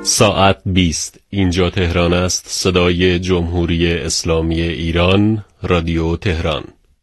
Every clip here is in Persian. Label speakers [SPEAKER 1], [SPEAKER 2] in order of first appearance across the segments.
[SPEAKER 1] ساعت 20 اینجا تهران است. صدای جمهوری اسلامی ایران، رادیو تهران.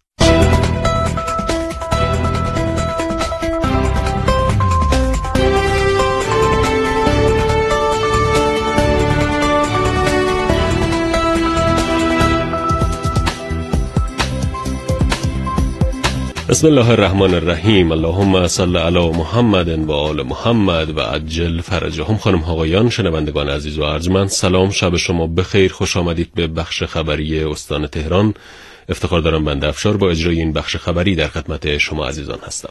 [SPEAKER 1] بسم الله الرحمن الرحیم. اللهم صل علی محمد و آل محمد و عجل فرجهم. خانم آقایان، شنوندگان عزیز و ارجمند، سلام، شب شما بخیر. خوش آمدید به بخش خبری استان تهران. افتخار دارم بنده افشار با اجرای این بخش خبری در خدمت شما عزیزان هستم.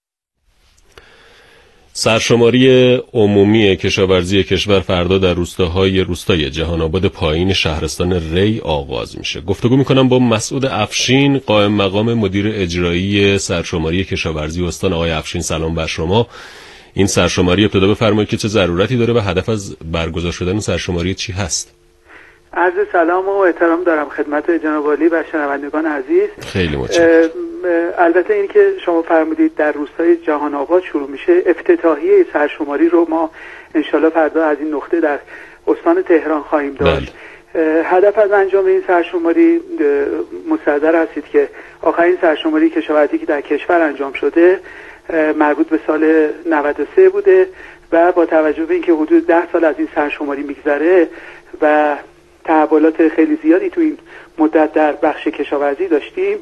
[SPEAKER 1] سرشماری عمومی کشاورزی کشور فردا در روستای جهان آباد پایین شهرستان ری آغاز میشه. گفتگو میکنم با مسعود افشین، قائم مقام مدیر اجرایی سرشماری کشاورزی استان. آقای افشین، سلام بر شما. این سرشماری ابتدا بفرمایید که چه ضرورتی داره و هدف از برگزار شدن سرشماری چی هست؟
[SPEAKER 2] عرض سلام و احترام دارم خدمت جناب عالی و شنوندگان عزیز.
[SPEAKER 1] خیلی متشکرم.
[SPEAKER 2] البته این که شما فرمودید در روستای جهان آباد شروع میشه، افتتاحیه سرشماری رو ما انشالله فردا از این نقطه در استان تهران خواهیم داشت. هدف از انجام این سرشماری مستحضر هستید که آخرین سرشماری کشاورزی که در کشور انجام شده مربوط به سال 93 بوده و با توجه به اینکه حدود 10 سال از این سرشماری میگذره و تحولات خیلی زیادی تو این مدت در بخش کشاورزی داشتیم،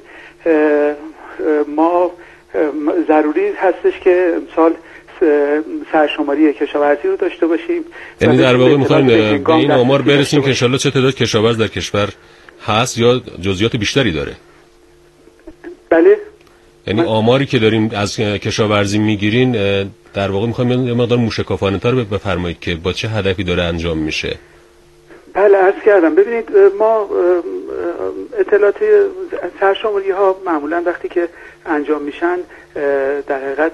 [SPEAKER 2] ما ضروری هستش که امسال سرشماری کشاورزی رو داشته باشیم.
[SPEAKER 1] یعنی در واقع میخوایم به این آمار برسیم که انشالله چه تعداد کشاورز در کشور هست یا جزئیات بیشتری داره؟
[SPEAKER 2] بله،
[SPEAKER 1] یعنی آماری که داریم از کشاورزی میگیرین در واقع میخوایم یه مقدار موشکافانه تر بفرمایید که با چه هدفی داره انجام میشه.
[SPEAKER 2] بله، عرض کردم. ببینید، ما اطلاعات سرشماری ها معمولا وقتی که انجام میشن در حقیقت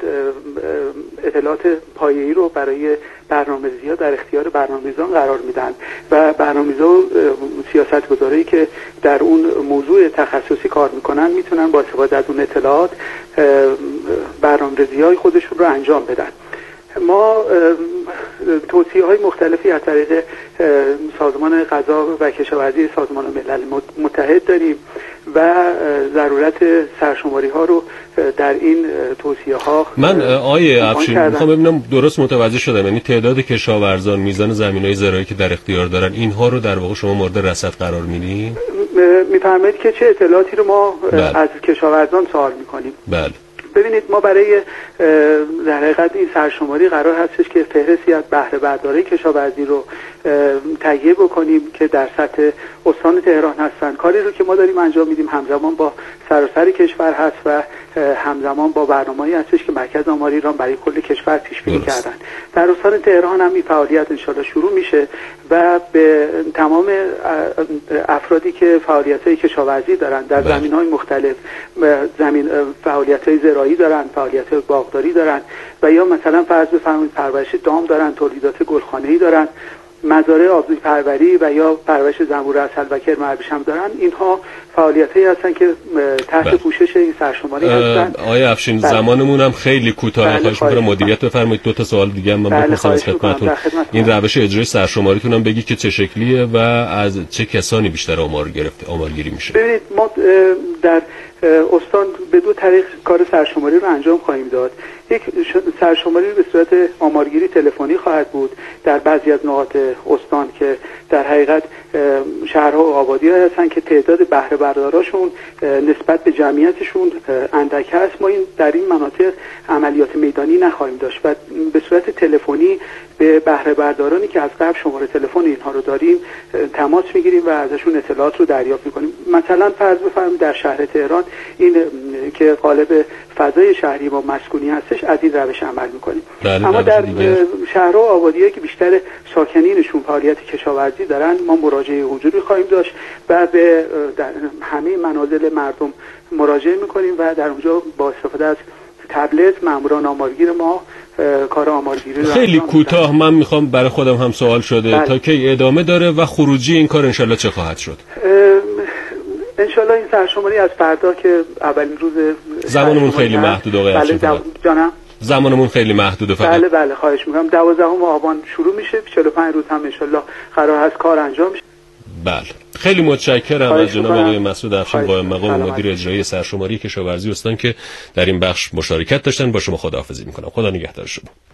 [SPEAKER 2] اطلاعات پایه‌ای رو برای برنامه‌ریزی‌ها در اختیار برنامه‌ریزان قرار میدن و برنامه‌ریزا و سیاستگزارایی که در اون موضوع تخصصی کار میکنن میتونن با استفاده از اون اطلاعات برنامه‌ریزی‌های خودشون رو انجام بدن. ما توصیه‌های مختلفی از طریق سازمان غذا و کشاورزی سازمان ملل متحد داریم و ضرورت سرشماری‌ها رو در این توصیه‌ها
[SPEAKER 1] من آیه افشین میخوام ببینم درست متوجه شدم. یعنی تعداد کشاورزان، میزان زمین‌های زراعی که در اختیار دارن، اینها رو در واقع شما مورد رصد قرار میدین؟
[SPEAKER 2] میفرمایید که چه اطلاعاتی رو ما از کشاورزان سوال می‌کنیم؟
[SPEAKER 1] بله.
[SPEAKER 2] ببینید، ما برای در حقیقت این سرشماری قرار هستش که فهرستی از بهره بردارای کشاورزی رو تهیه بکنیم که در سطح استان تهران هستن. کاری رو که ما داریم انجام میدیم همزمان با سراسر کشور هست و همزمان با برنامه‌ای هستش که مرکز آماری ایران برای کل کشور پیش بینی کردن. در استان تهران هم این فعالیت انشالله شروع میشه و به تمام افرادی که فعالیت‌های کشاورزی دارن در زمین‌های مختلف، فعالیت‌های زراعی دارن، فعالیت‌های باغداری دارن و یا مثلا فرض بفرمایید پرورش دام دارن، تولیدات گلخانه‌ای دارن، مزارع آبزی پروری و یا پرورش زنبور عسل و کرم ابریشم دارن. اینها فعالیتایی هستن که تحت پوشش این سرشماری هستن.
[SPEAKER 1] آقای افشین، زمانمون هم خیلی کوتاه. خواهش می‌کنم مدیریت بفرمایید. دو تا سوال دیگه هم من بپرسم از خدمتتون. این روش اجرای سرشماریتون هم بگی که چه شکلیه و از چه کسانی بیشتر آمارگیری میشه؟
[SPEAKER 2] ببینید، ما در استان به دو طریق کار سرشماری رو انجام خواهیم داد. یک سرشماری به صورت آمارگیری تلفنی خواهد بود در بعضی از نقاط استان که در حقیقت شهرها و آبادی‌ها هستن که تعداد بهره برداراشون نسبت به جمعیتشون اندک هست. ما در این مناطق عملیات میدانی نخواهیم داشت و به صورت تلفنی به بهره بردارانی که از قبل شماره تلفن اینها رو داریم تماس میگیریم و ازشون اطلاعات رو دریافت میکنیم. مثلا فرض بفرمایید در شهر تهران این که قالب فضای شهری و مسکونی هستش، از این روش عمل میکنیم. اما در شهرها و آبادی‌هایی که بیشتر ساکنینشون فعالیت کشاورزی دارن، ما مراجعه حضوری خواهیم داشت و به همه منازل مردم مراجعه میکنیم و در اونجا با استفاده از تبلت ماموران آمارگیر ما کار آمارگیری رو
[SPEAKER 1] خیلی کوتاه من میخوام برای خودم هم سوال شده تا کی ادامه داره و خروجی این کار انشالله چه خواهد شد؟
[SPEAKER 2] انشالله این سرشماری از فردا که اولین روز
[SPEAKER 1] زمانمون خیلی محدود آقای افشین.
[SPEAKER 2] جانم
[SPEAKER 1] زمانمون خیلی محدوده فقط.
[SPEAKER 2] بله خواهش میکنم. 12 آبان شروع میشه، 45 روز هم انشالله قرار هست کار انجام بشه.
[SPEAKER 1] بله خیلی متشکرم از جناب آقای مسعود افشین قائم مقام مدیر اجرایی سرشماری کشاورزی استان که در این بخش مشارکت داشتن. با شما خداحافظی میکنم. خدا نگهدار شما.